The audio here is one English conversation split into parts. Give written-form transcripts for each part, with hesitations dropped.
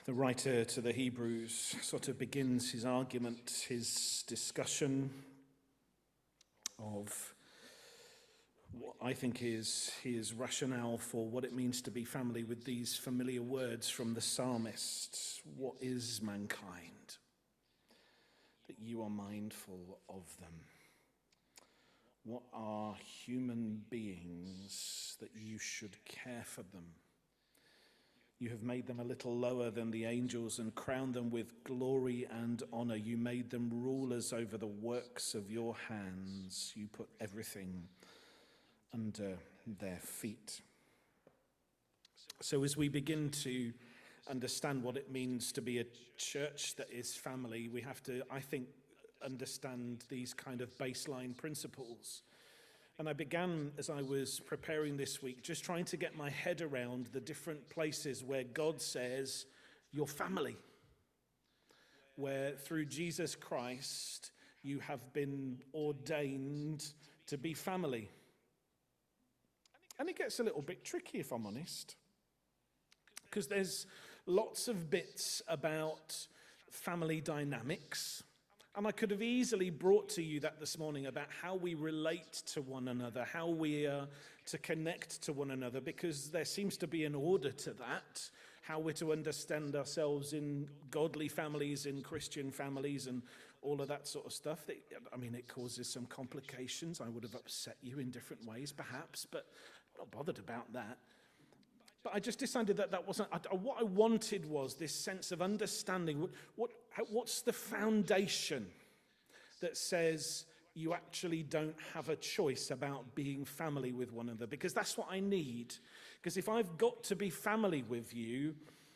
The writer to the Hebrews sort of begins his argument, his discussion of what I think is his rationale for what it means to be family with these familiar words from the psalmist. What is mankind? That you are mindful of them. What are human beings that you should care for them? You have made them a little lower than the angels and crowned them with glory and honor. You made them rulers over the works of your hands. You put everything under their feet. So as we begin to understand what it means to be a church that is family, we have to, I think, understand these kind of baseline principles. And I began, as I was preparing this week, just trying to get my head around the different places where God says, you're family. Where through Jesus Christ, you have been ordained to be family. And it gets a little bit tricky, if I'm honest. Because there's lots of bits about family dynamics. And I could have easily brought to you that this morning about how we relate to one another, how we are to connect to one another, because there seems to be an order to that, how we're to understand ourselves in godly families, in Christian families, and all of that sort of stuff. It causes some complications. I would have upset you in different ways, perhaps, but I'm not bothered about that. But I just decided that wasn't, what I wanted was this sense of understanding. What's the foundation that says you actually don't have a choice about being family with one another? Because that's what I need. Because if I've got to be family with you,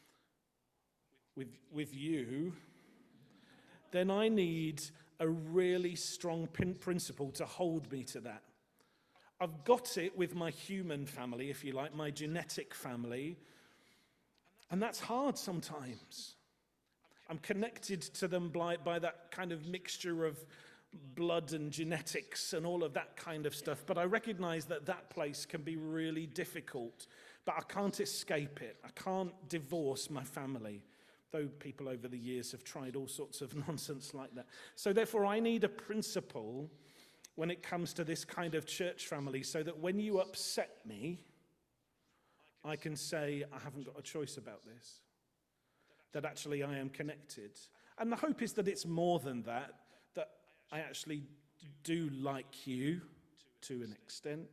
then I need a really strong principle to hold me to that. I've got it with my human family, if you like, my genetic family, and that's hard sometimes. I'm connected to them by that kind of mixture of blood and genetics and all of that kind of stuff, but I recognize that place can be really difficult, but I can't escape it. I can't divorce my family, though people over the years have tried all sorts of nonsense like that. So therefore, I need a principle when it comes to this kind of church family, so that when you upset me, I can say, I haven't got a choice about this. That actually I am connected. And the hope is that it's more than that I actually do like you to an extent.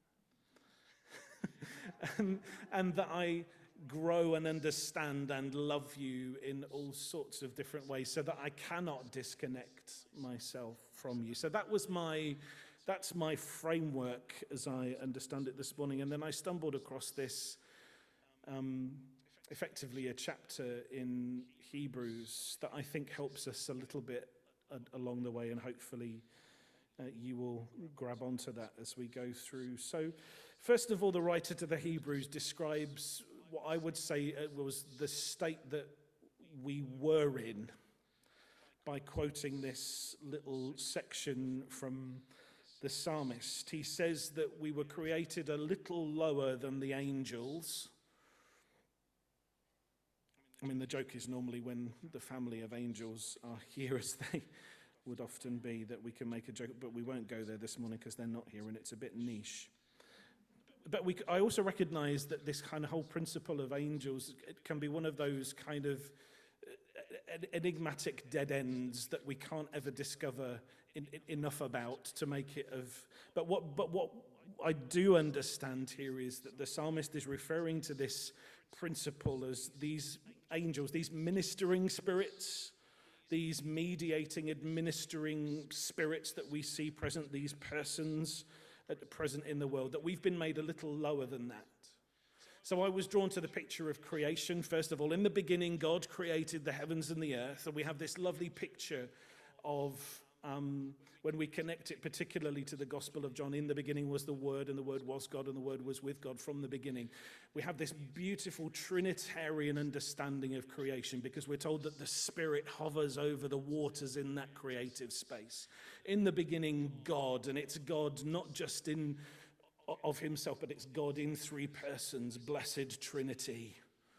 and that I grow and understand and love you in all sorts of different ways, so that I cannot disconnect myself from you. So that's my framework as I understand it this morning. And then I stumbled across this, effectively a chapter in Hebrews that I think helps us a little bit along the way, and hopefully you will grab onto that as we go through. So first of all, the writer to the Hebrews describes what I would say was the state that we were in by quoting this little section from the psalmist. He says that we were created a little lower than the angels. The joke is normally when the family of angels are here, as they would often be, that we can make a joke, but we won't go there this morning because they're not here and it's a bit niche. But I also recognize that this kind of whole principle of angels, it can be one of those kind of enigmatic dead ends that we can't ever discover enough about to make it of. But what I do understand here is that the psalmist is referring to this principle as these angels, these ministering spirits, these mediating, administering spirits that we see present, these persons present in the world, that we've been made a little lower than that. So I was drawn to the picture of creation. First of all, in the beginning, God created the heavens and the earth, and we have this lovely picture of when we connect it particularly to the Gospel of John. In the beginning was the Word, and the Word was God, and the Word was with God from the beginning. We have this beautiful Trinitarian understanding of creation, because we're told that the Spirit hovers over the waters in that creative space. In the beginning, God, and it's God not just of himself, but it's God in three persons, blessed Trinity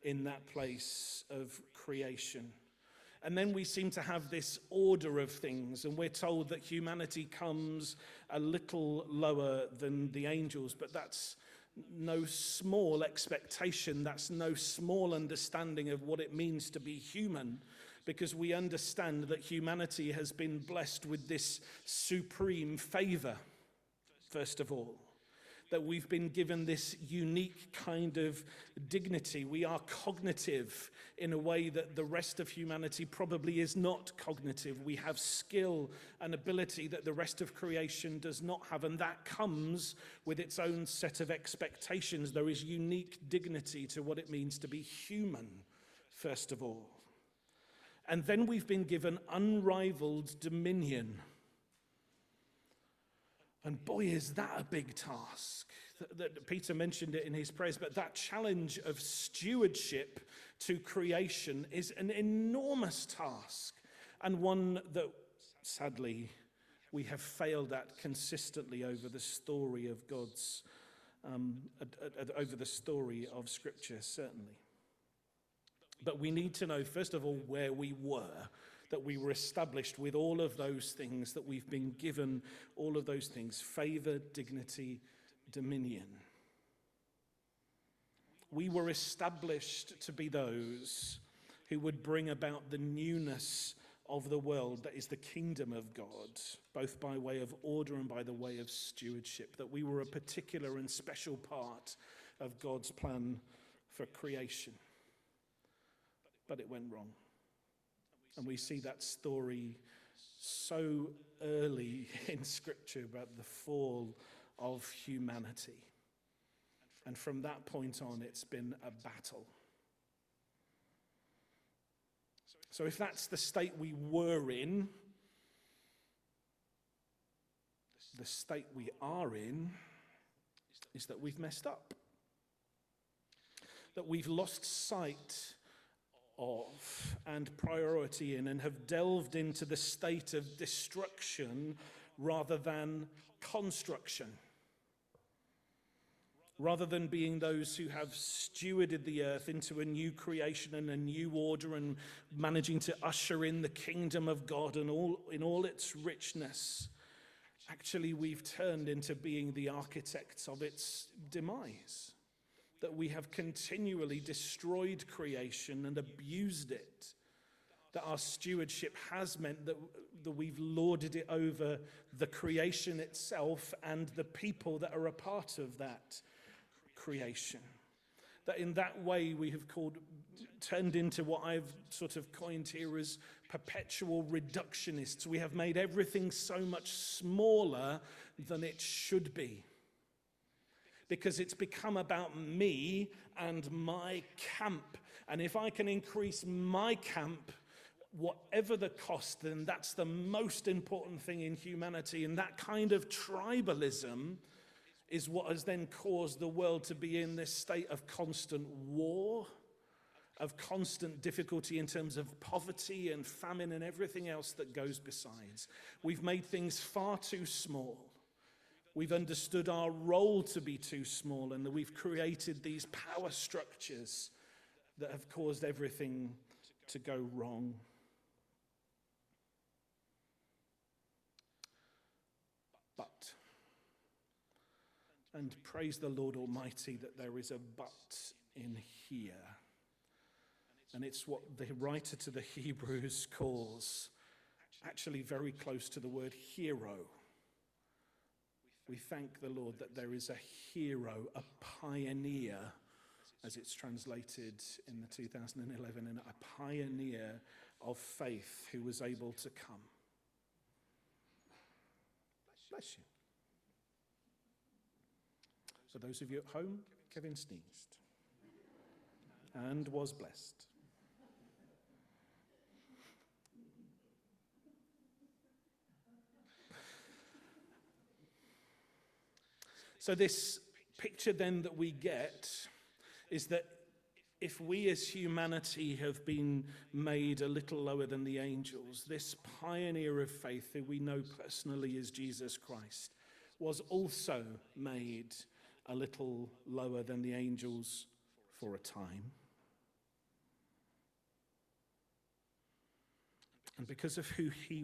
in that place of creation. And then we seem to have this order of things, and we're told that humanity comes a little lower than the angels, but that's no small expectation, that's no small understanding of what it means to be human, because we understand that humanity has been blessed with this supreme favor, first of all. That we've been given this unique kind of dignity. We are cognitive in a way that the rest of humanity probably is not cognitive. We have skill and ability that the rest of creation does not have, and that comes with its own set of expectations. There is unique dignity to what it means to be human, first of all. And then we've been given unrivaled dominion. And boy, is that a big task. That Peter mentioned it in his prayers, but that challenge of stewardship to creation is an enormous task, and one that, sadly, we have failed at consistently over the story of God's, over the story of Scripture, certainly. But we need to know, first of all, where we were, that we were established with all of those things, that we've been given all of those things: favor, dignity, dominion. We were established to be those who would bring about the newness of the world that is the kingdom of God, both by way of order and by the way of stewardship, that we were a particular and special part of God's plan for creation. But it went wrong. And we see that story so early in Scripture about the fall of humanity. And from that point on, it's been a battle. So if that's the state we were in, the state we are in is that we've messed up. That we've lost sight of and priority in, and have delved into the state of destruction rather than construction. Rather than being those who have stewarded the earth into a new creation and a new order and managing to usher in the kingdom of God and in all its richness, actually we've turned into being the architects of its demise. That we have continually destroyed creation and abused it. That our stewardship has meant that we've lorded it over the creation itself and the people that are a part of that creation. That in that way we have turned into what I've sort of coined here as perpetual reductionists. We have made everything so much smaller than it should be. Because it's become about me and my camp. And if I can increase my camp, whatever the cost, then that's the most important thing in humanity. And that kind of tribalism is what has then caused the world to be in this state of constant war, of constant difficulty in terms of poverty and famine and everything else that goes besides. We've made things far too small. We've understood our role to be too small, and that we've created these power structures that have caused everything to go wrong. But, and praise the Lord Almighty that there is a but in here. And it's what the writer to the Hebrews calls, actually very close to the word hero. We thank the Lord that there is a hero, a pioneer, as it's translated in the 2011, and a pioneer of faith who was able to come. Bless you. For those of you at home, Kevin sneezed and was blessed. So this picture then that we get is that if we as humanity have been made a little lower than the angels, this pioneer of faith who we know personally as Jesus Christ was also made a little lower than the angels for a time. And because of who he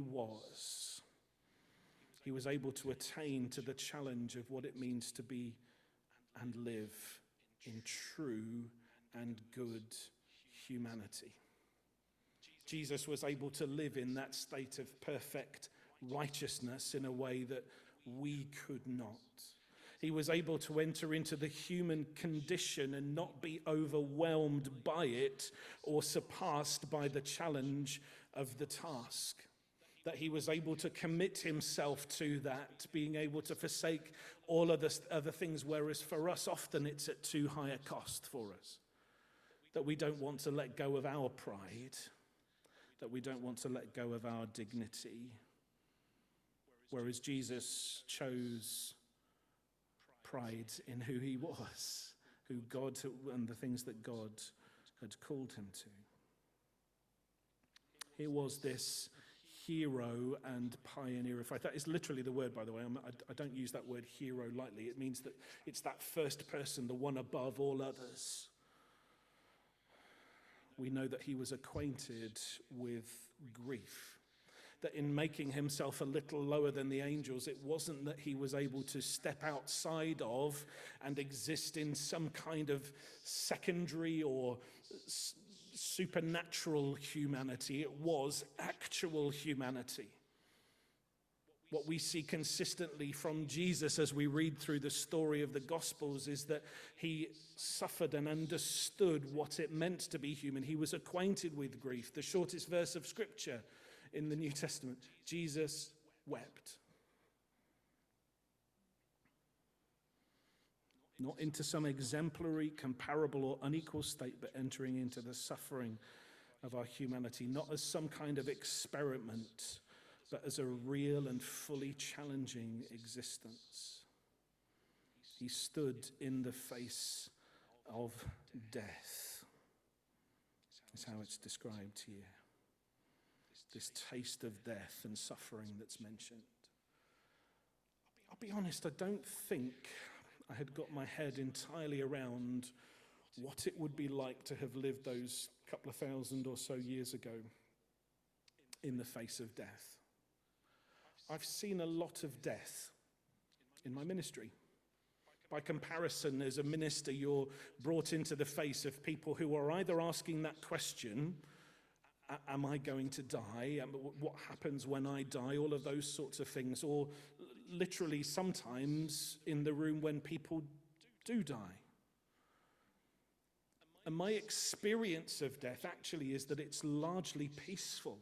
was able to attain to the challenge of what it means to be and live in true and good humanity. Jesus was able to live in that state of perfect righteousness in a way that we could not. He was able to enter into the human condition and not be overwhelmed by it or surpassed by the challenge of the task. That he was able to commit himself to that, being able to forsake all of the other things, whereas for us often it's at too high a cost for us. That we don't want to let go of our pride, that we don't want to let go of our dignity, whereas Jesus chose pride in who he was, who God and the things that God had called him to. Here was this hero and pioneer of faith. That is literally the word, by the way. I don't use that word hero lightly. It means that it's that first person, the one above all others. We know that he was acquainted with grief. That in making himself a little lower than the angels, it wasn't that he was able to step outside of and exist in some kind of secondary or supernatural humanity. It was actual humanity. What we see consistently from Jesus as we read through the story of the Gospels is that he suffered and understood what it meant to be human. He was acquainted with grief. The shortest verse of Scripture in the New Testament, Jesus wept. Not into some exemplary, comparable, or unequal state, but entering into the suffering of our humanity, not as some kind of experiment, but as a real and fully challenging existence. He stood in the face of death. Is how it's described here. This taste of death and suffering that's mentioned. I'll be honest, I don't think I had got my head entirely around what it would be like to have lived those couple of thousand or so years ago in the face of death. I've seen a lot of death in my ministry. By comparison, as a minister, you're brought into the face of people who are either asking that question, am I going to die? What happens when I die? All of those sorts of things. Or literally sometimes in the room when people do die. And my experience of death actually is that it's largely peaceful.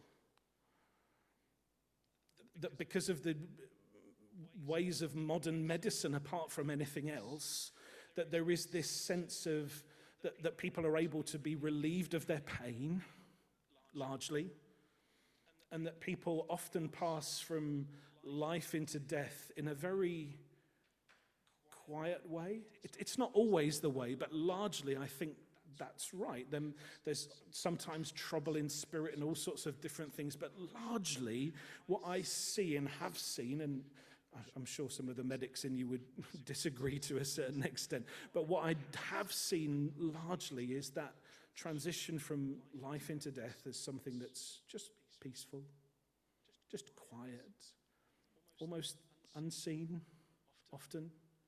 That because of the ways of modern medicine, apart from anything else, that there is this sense of that people are able to be relieved of their pain, largely, and that people often pass from life into death in a very quiet way. It's not always the way, but largely I think that's right. Then there's sometimes trouble in spirit and all sorts of different things, but largely what I see and have seen, and I'm sure some of the medics in you would disagree to a certain extent, but what I have seen largely is that transition from life into death as something that's just peaceful, just quiet, almost unseen often.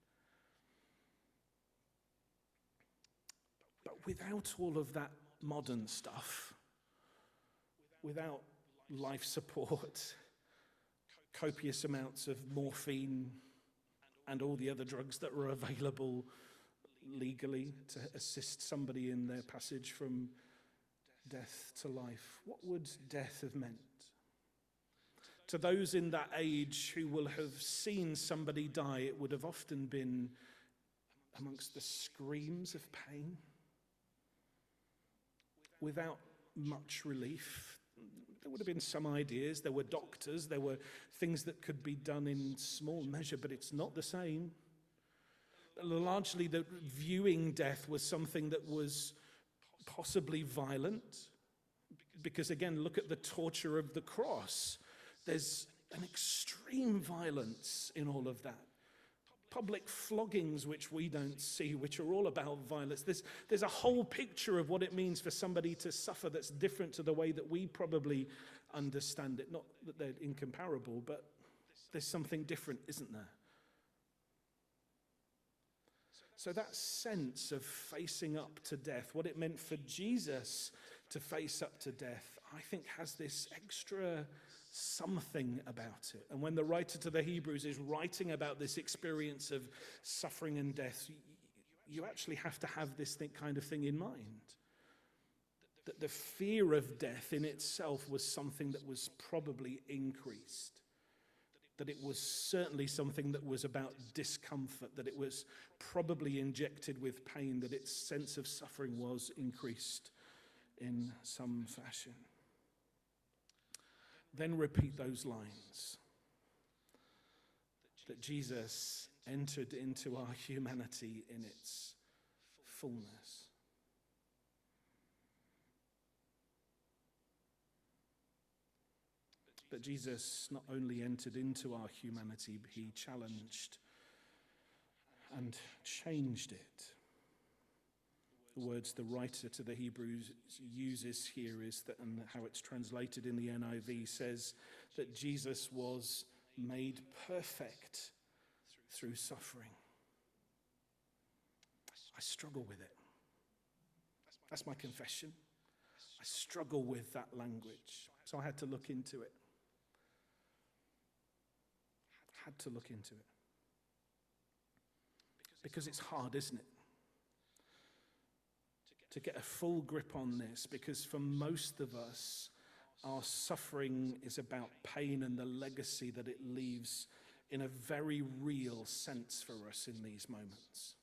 But without all of that modern stuff, without life support, copious amounts of morphine and all the other drugs that were available legally to assist somebody in their passage from death to life, what would death have meant? To those in that age who will have seen somebody die, it would have often been amongst the screams of pain, without much relief. There would have been some ideas, there were doctors, there were things that could be done in small measure, but it's not the same. Largely, the viewing death was something that was possibly violent, because again, look at the torture of the cross. There's an extreme violence in all of that. public floggings, which we don't see, which are all about violence. There's a whole picture of what it means for somebody to suffer that's different to the way that we probably understand it. Not that they're incomparable, but there's something different, isn't there? So that sense of facing up to death, what it meant for Jesus to face up to death, I think has this extra something about it. And when the writer to the Hebrews is writing about this experience of suffering and death, you actually have to have this kind of thing in mind. That the fear of death in itself was something that was probably increased. That it was certainly something that was about discomfort, that it was probably injected with pain, that its sense of suffering was increased in some fashion. Then repeat those lines. That Jesus entered into our humanity in its fullness. But Jesus not only entered into our humanity, but he challenged and changed it. The words the writer to the Hebrews uses here is that, and how it's translated in the NIV says that Jesus was made perfect through suffering. I struggle with it. That's my confession. I struggle with that language. So I had to look into it. Because it's hard, isn't it? To get a full grip on this, because for most of us, our suffering is about pain and the legacy that it leaves in a very real sense for us in these moments.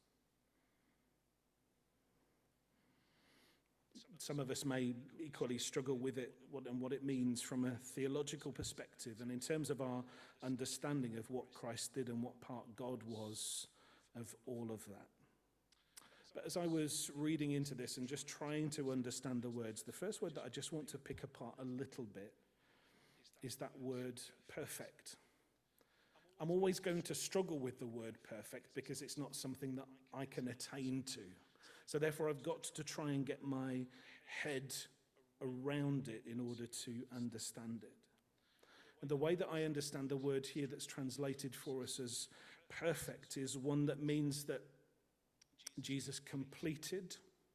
Some of us may equally struggle with it and what it means from a theological perspective and in terms of our understanding of what Christ did and what part God was of all of that. But as I was reading into this and just trying to understand the words, the first word that I just want to pick apart a little bit is that word perfect. I'm always going to struggle with the word perfect because it's not something that I can attain to. So therefore, I've got to try and get my head around it in order to understand it. And the way that I understand the word here that's translated for us as perfect is one that means that Jesus completed,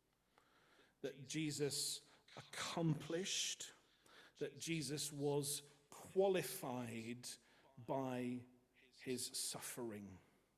that Jesus accomplished, that Jesus was qualified by his suffering.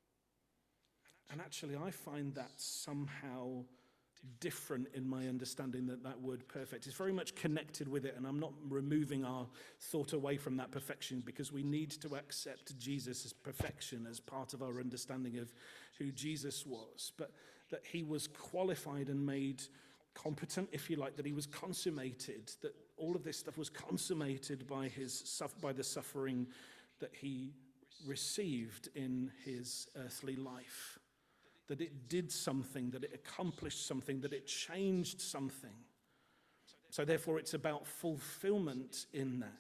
And actually, I find that somehow different in my understanding that word perfect is very much connected with it. And I'm not removing our thought away from that perfection because we need to accept Jesus' perfection as part of our understanding of who Jesus was. But that he was qualified and made competent, if you like, that he was consummated, that all of this stuff was consummated by the suffering that he received in his earthly life. That it did something, that it accomplished something, that it changed something. So therefore it's about fulfillment in that.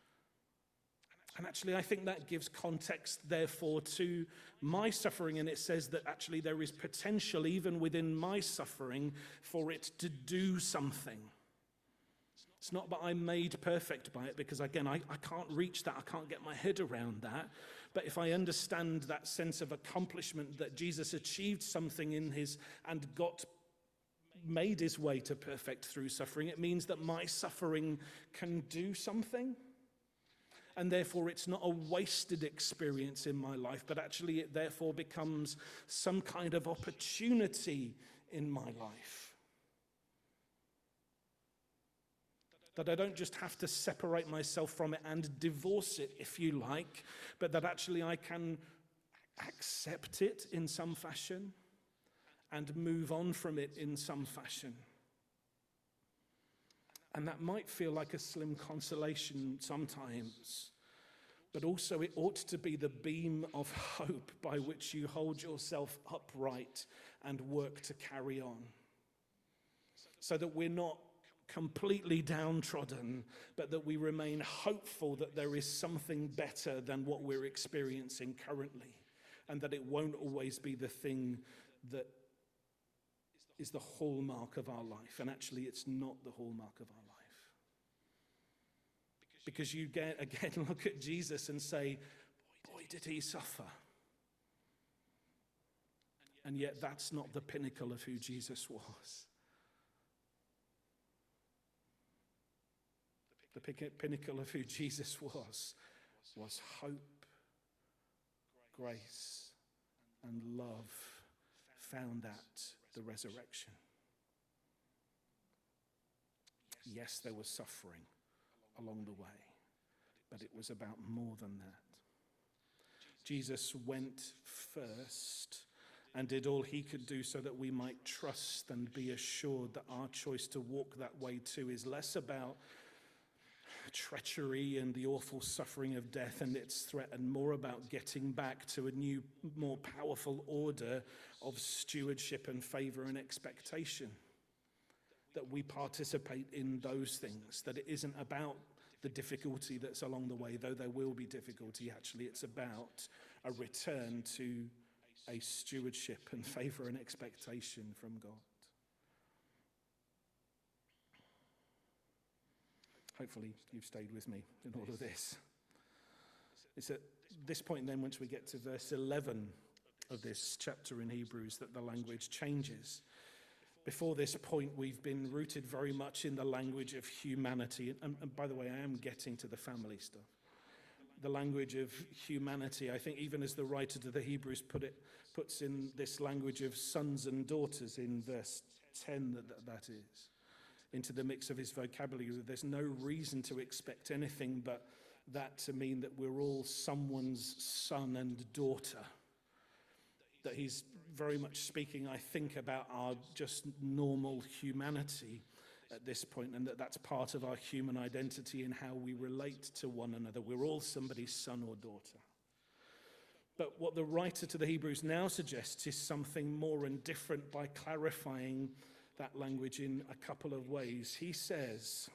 And actually I think that gives context therefore to my suffering, and it says that actually there is potential even within my suffering for it to do something. It's not that I'm made perfect by it, because again, I can't reach that, I can't get my head around that. But if I understand that sense of accomplishment, that Jesus achieved something in his and made his way to perfect through suffering, it means that my suffering can do something. And therefore it's not a wasted experience in my life, but actually it therefore becomes some kind of opportunity in my life. That I don't just have to separate myself from it and divorce it, if you like, but that actually I can accept it in some fashion and move on from it in some fashion. And that might feel like a slim consolation sometimes, but also it ought to be the beam of hope by which you hold yourself upright and work to carry on. So that we're not completely downtrodden, but that we remain hopeful that there is something better than what we're experiencing currently. and that it won't always be the thing that is the hallmark of our life. And actually, it's not the hallmark of our life. Because you again look at Jesus and say, boy, did he suffer. And yet that's not the pinnacle of who Jesus was. The pinnacle of who Jesus was hope, grace, and love found at the resurrection. Yes, there was suffering along the way, but it was about more than that. Jesus went first and did all he could do so that we might trust and be assured that our choice to walk that way too is less about treachery and the awful suffering of death and its threat, and more about getting back to a new, more powerful order of stewardship and favor and expectation. That we participate in those things, that it isn't about the difficulty that's along the way, though there will be difficulty. Actually, it's about a return to a stewardship and favor and expectation from God. Hopefully you've stayed with me in all of this. It's at this point then, once we get to verse 11 of this chapter in Hebrews, that the language changes. Before this point, we've been rooted very much in the language of humanity. And by the way, I am getting to the family stuff. The language of humanity, I think even as the writer to the Hebrews puts in this language of sons and daughters in verse 10, that is, into the mix of his vocabulary. There's no reason to expect anything but that to mean that we're all someone's son and daughter. That he's very much speaking, I think, about our just normal humanity at this point, and that's part of our human identity in how we relate to one another. We're all somebody's son or daughter. But what the writer to the Hebrews now suggests is something more and different by clarifying that language in a couple of ways. He says,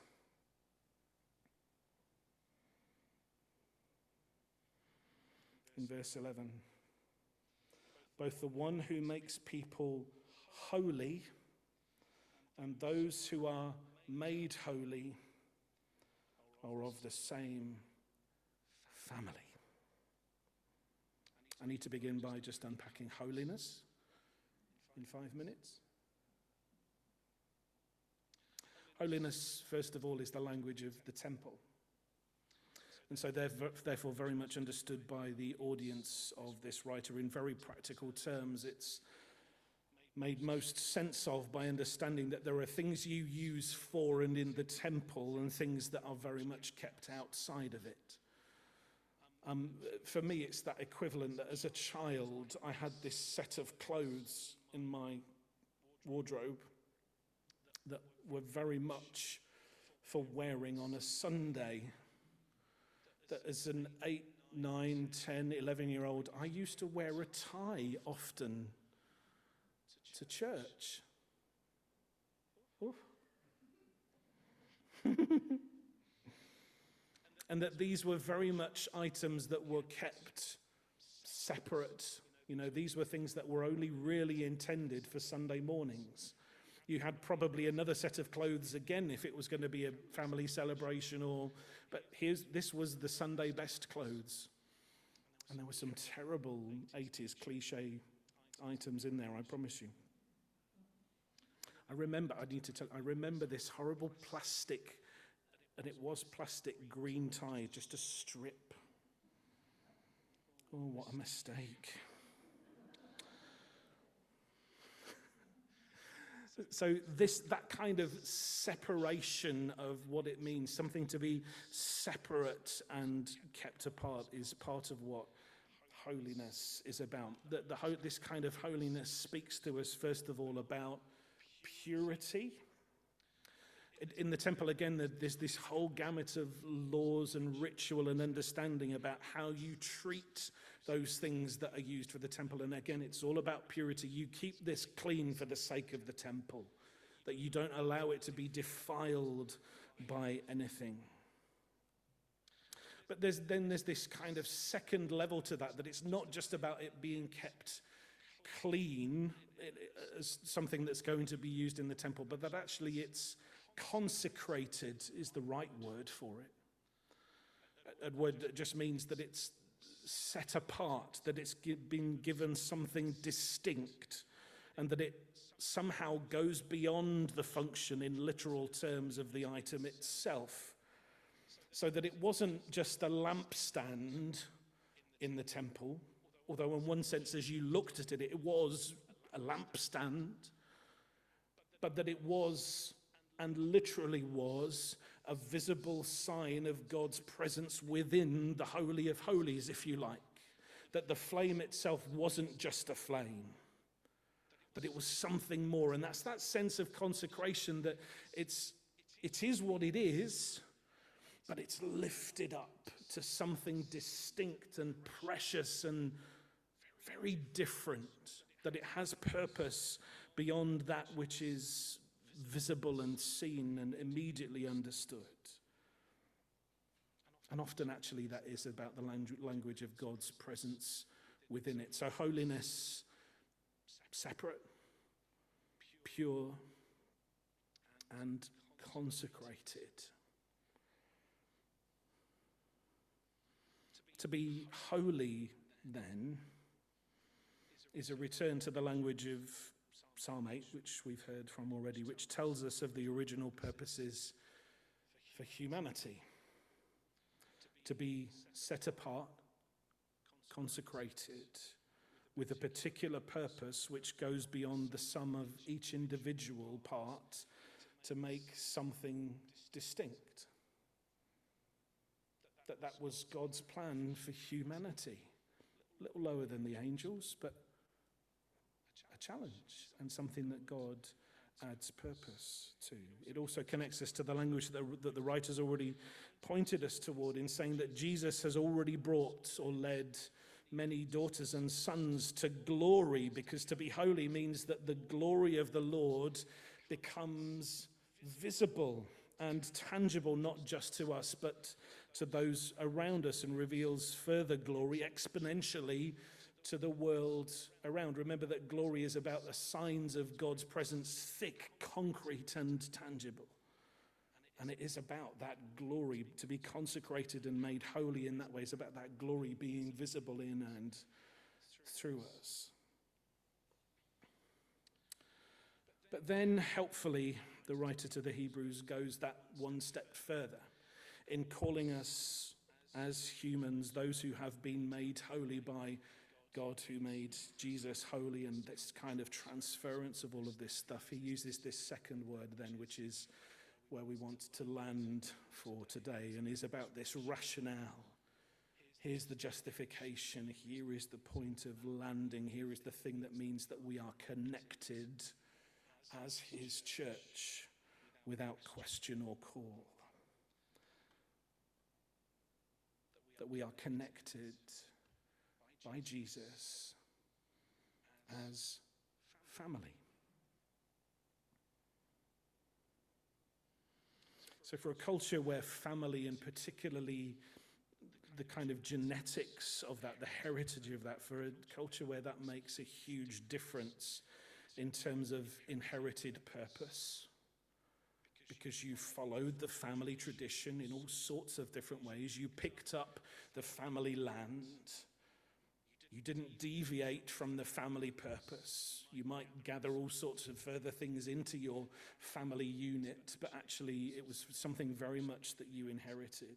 in verse 11, both the one who makes people holy and those who are made holy are of the same family. I need to begin by just unpacking holiness in 5 minutes. Holiness, first of all, is the language of the temple. And so therefore very much understood by the audience of this writer in very practical terms. It's made most sense of by understanding that there are things you use for and in the temple and things that are very much kept outside of it. For me, it's that equivalent that as a child, I had this set of clothes in my wardrobe that were very much for wearing on a Sunday. That as an 8, 9, 10, 11-year-old, I used to wear a tie often to church. And that these were very much items that were kept separate. You know, these were things that were only really intended for Sunday mornings. You had probably another set of clothes again if it was going to be a family celebration, but this was the Sunday best clothes. And there were some terrible 80s cliche items in there, I promise you. I remember this horrible plastic, and it was plastic green tie, just a strip. Oh, what a mistake. So that kind of separation of what it means, something to be separate and kept apart, is part of what holiness is about. This kind of holiness speaks to us, first of all, about purity. In the temple, again, there's this whole gamut of laws and ritual and understanding about how you treat those things that are used for the temple. And again, it's all about purity. You keep this clean for the sake of the temple, that you don't allow it to be defiled by anything. But there's this kind of second level to that it's not just about it being kept clean as something that's going to be used in the temple, but that actually it's consecrated is the right word for it. A word that just means that it's set apart, that it's been given something distinct, and that it somehow goes beyond the function in literal terms of the item itself. So that it wasn't just a lampstand in the temple, although in one sense as you looked at it, it was a lampstand, but that it was, and literally was, a visible sign of God's presence within the Holy of Holies, if you like. That the flame itself wasn't just a flame, but it was something more. And that's that sense of consecration, that it is what it is, but it's lifted up to something distinct and precious and very different, that it has purpose beyond that which is visible and seen and immediately understood. And often actually that is about the language of God's presence within it. So holiness, separate, pure, and consecrated. To be holy, then, is a return to the language of Psalm 8, which we've heard from already, which tells us of the original purposes for humanity. To be set apart, consecrated, with a particular purpose which goes beyond the sum of each individual part to make something distinct. That was God's plan for humanity. A little lower than the angels, but a challenge and something that God adds purpose to. It also connects us to the language that the writers already pointed us toward in saying that Jesus has already brought or led many daughters and sons to glory, because to be holy means that the glory of the Lord becomes visible and tangible, not just to us, but to those around us, and reveals further glory exponentially to the world around. Remember that glory is about the signs of God's presence, thick, concrete, and tangible. And it is about that glory to be consecrated and made holy in that way. It's about that glory being visible in and through us. But then, helpfully, the writer to the Hebrews goes that one step further in calling us as humans, those who have been made holy by God, who made Jesus holy, and this kind of transference of all of this stuff. He uses this second word then, which is where we want to land for today, and is about this rationale. Here's the justification. Here is the point of landing. Here is the thing that means that we are connected as his church without question or call. That we are connected by Jesus as family. So for a culture where family, and particularly the kind of genetics of that, the heritage of that, for a culture where that makes a huge difference in terms of inherited purpose, because you followed the family tradition in all sorts of different ways. You picked up the family land. You didn't deviate from the family purpose. You might gather all sorts of further things into your family unit, but actually it was something very much that you inherited.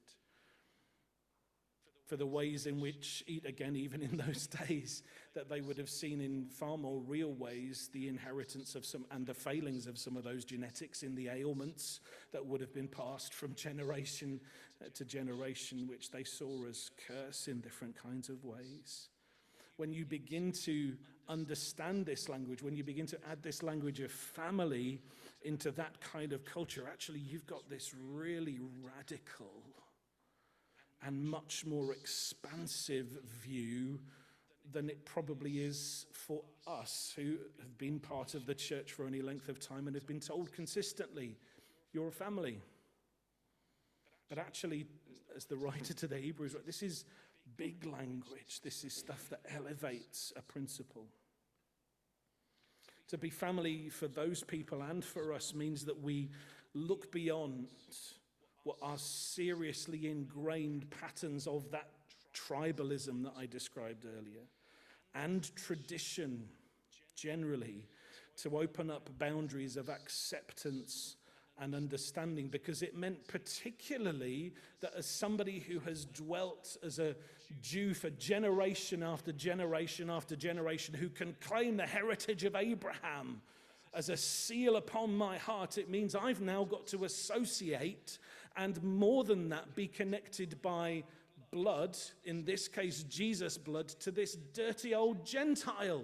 For the ways in which, again, even in those days, that they would have seen in far more real ways the inheritance of some, and the failings of some of those genetics in the ailments that would have been passed from generation to generation, which they saw as curse in different kinds of ways. When you begin to understand this language, when you begin to add this language of family into that kind of culture, actually you've got this really radical and much more expansive view than it probably is for us who have been part of the church for any length of time and have been told consistently, you're a family. But actually, as the writer to the Hebrews wrote, this is big language. This is stuff that elevates a principle. To be family for those people and for us means that we look beyond what are seriously ingrained patterns of that tribalism that I described earlier, and tradition generally, to open up boundaries of acceptance and understanding, because it meant particularly that as somebody who has dwelt as a Jew for generation after generation after generation, who can claim the heritage of Abraham as a seal upon my heart, it means I've now got to associate, and more than that, be connected by blood, in this case Jesus' blood, to this dirty old Gentile.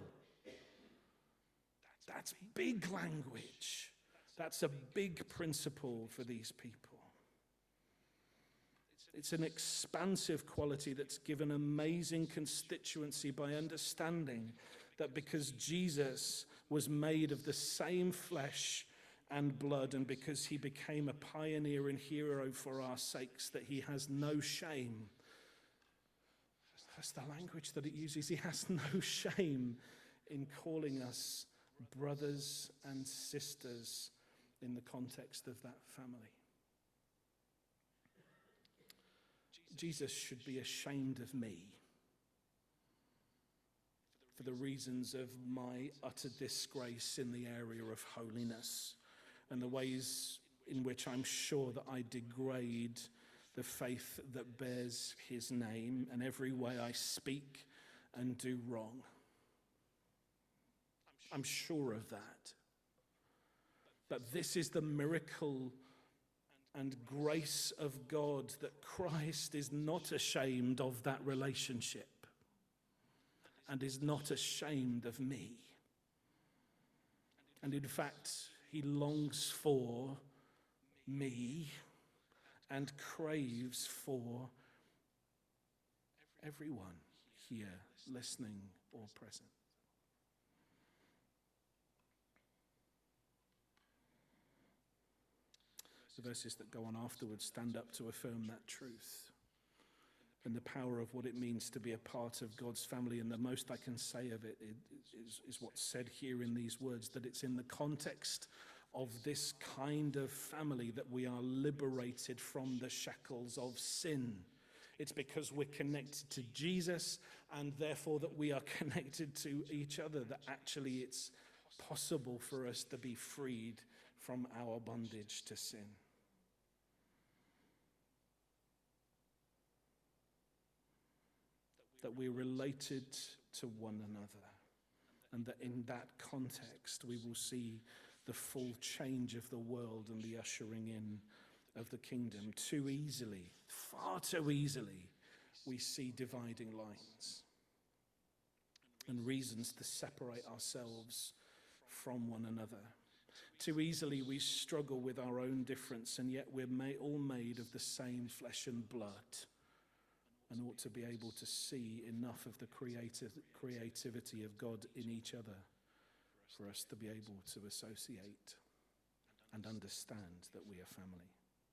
That's big language. That's a big principle for these people. It's an expansive quality that's given amazing constituency by understanding that because Jesus was made of the same flesh and blood, and because he became a pioneer and hero for our sakes, that he has no shame. That's the language that it uses. He has no shame in calling us brothers and sisters in the context of that family. Jesus should be ashamed of me for the reasons of my utter disgrace in the area of holiness and the ways in which I'm sure that I degrade the faith that bears his name, and every way I speak and do wrong. I'm sure of that. But this is the miracle and grace of God, that Christ is not ashamed of that relationship and is not ashamed of me. And in fact, he longs for me and craves for everyone here, listening or present. The verses that go on afterwards stand up to affirm that truth and the power of what it means to be a part of God's family. And the most I can say of it is what's said here in these words, that it's in the context of this kind of family that we are liberated from the shackles of sin. It's because we're connected to Jesus, and therefore that we are connected to each other, that actually it's possible for us to be freed from our bondage to sin. That we're related to one another, and that in that context we will see the full change of the world and the ushering in of the kingdom. Too easily, far too easily, we see dividing lines and reasons to separate ourselves from one another. Too easily we struggle with our own difference, and yet we're all made of the same flesh and blood, and ought to be able to see enough of the creativity of God in each other for us to be able to associate and understand that we are family.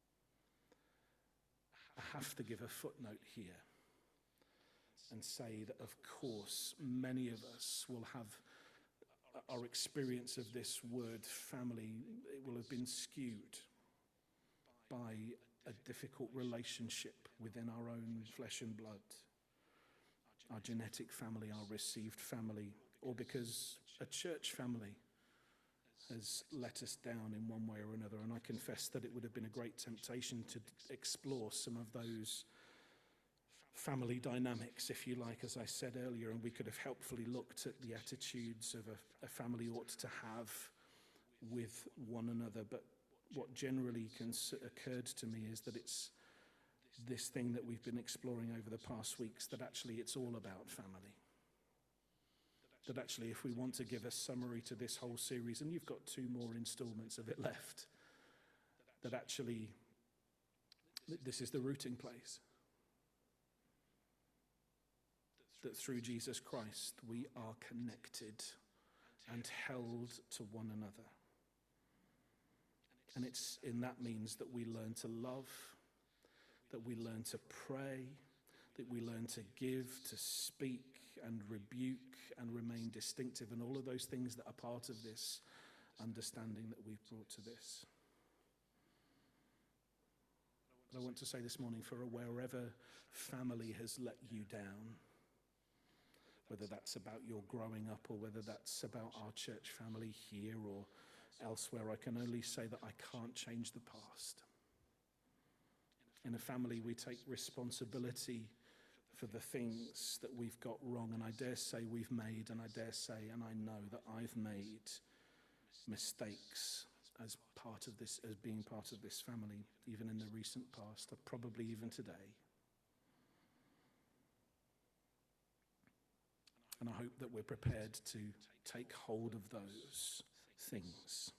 I have to give a footnote here and say that, of course, many of us will have our experience of this word family. It will have been skewed by a difficult relationship within our own flesh and blood, our genetic family, our received family, or because a church family has let us down in one way or another. And I confess that it would have been a great temptation to explore some of those family dynamics, if you like, as I said earlier, and we could have helpfully looked at the attitudes of a family ought to have with one another. But what generally occurred to me is that it's this thing that we've been exploring over the past weeks, that actually it's all about family. That actually, if we want to give a summary to this whole series, and you've got 2 more installments of it left, that actually this is the rooting place. That through Jesus Christ we are connected and held to one another. And that means that we learn to love, that we learn to pray, that we learn to give, to speak and rebuke and remain distinctive, and all of those things that are part of this understanding that we've brought to this. But I want to say this morning, for wherever family has let you down, whether that's about your growing up or whether that's about our church family here or elsewhere, I can only say that I can't change the past. In a family, we take responsibility for the things that we've got wrong, and I dare say we've made, and I dare say, and I know that I've made mistakes as part of this, as being part of this family, even in the recent past, or probably even today. And I hope that we're prepared to take hold of those things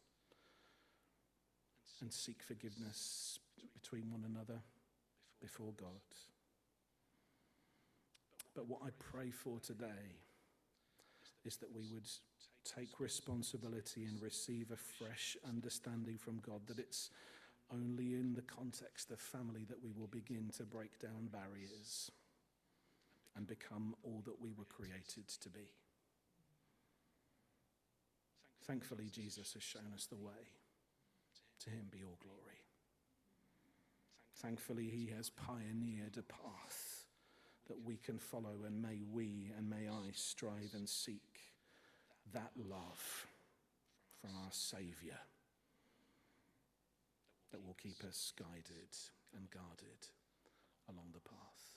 and seek forgiveness between one another before God. But what I pray for today is that we would take responsibility and receive a fresh understanding from God that it's only in the context of family that we will begin to break down barriers and become all that we were created to be. Thankfully, Jesus has shown us the way. To him be all glory. Thankfully, he has pioneered a path that we can follow, and may we and may I strive and seek that love from our Saviour that will keep us guided and guarded along the path.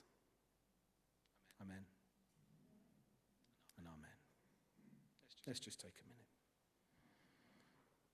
Amen and amen. Let's just take a minute.